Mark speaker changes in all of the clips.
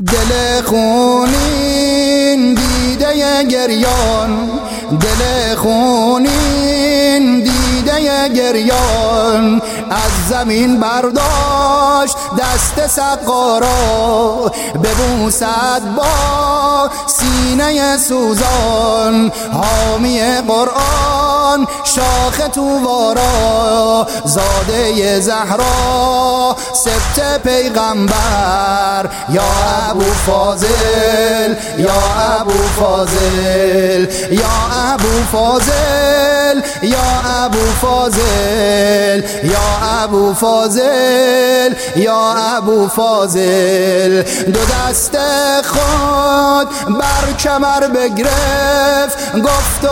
Speaker 1: دل خونین دیده گریان، دل خونین دیده گریان، از زمین برداشت دست سقا را، ببوسد با سینه سوزان، حامی قرآن شاخ طوبارا، زاده زهرا سبط پیغمبر، یا ابو فاضل، یا ابو فاضل، یا ابو فاضل، یا ابو فاضل، یا ابو فاضل، یا ابو فاضل. دو دست خود بر کمر بگرفت، گفت و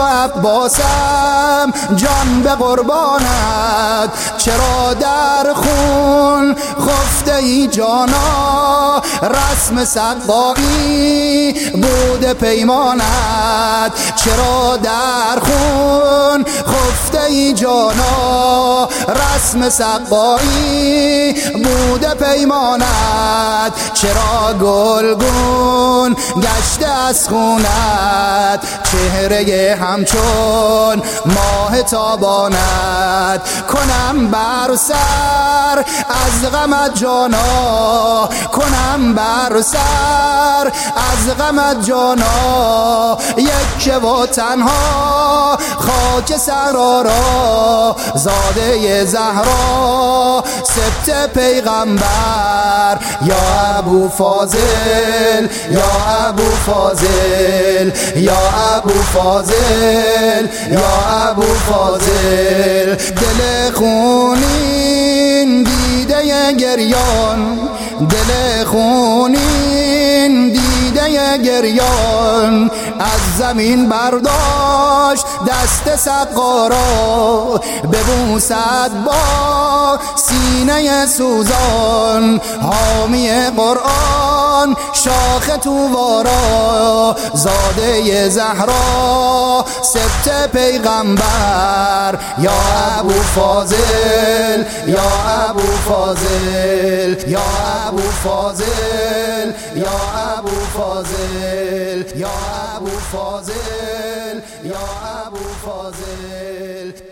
Speaker 1: عباسم جان به قربانت، چرا در خون خفته ای جانا، رسم سقایی بود پیمانت، چرا در خون خفته ای جانا، رسم سقایی بود پیمانت، چرا گلگون گشته از خونت، چهره همچون ماه تابانت، کنم بر سر از غمت جانا، کنم بر سر از غمت جانا، یک و تنها خاک سرارا، زاده زهرا سبط پیغمبر، یا ابو فاضل، یا ابو فاضل، یا ابو فاضل، یا ابو فاضل. دل خونین دیده گریان، دل خونین دیده گریان، از زمین برداشت دست سقا را، ببوسد با سینه سوزان، حامی قرآن شاخ طوبارا، زاده زهرا سبط پیغمبر، یا ابو فاضل، یا ابو فاضل، یا ابو فاضل، یا ابو فاضل، یا ابو فاضل، یا ابو فاضل.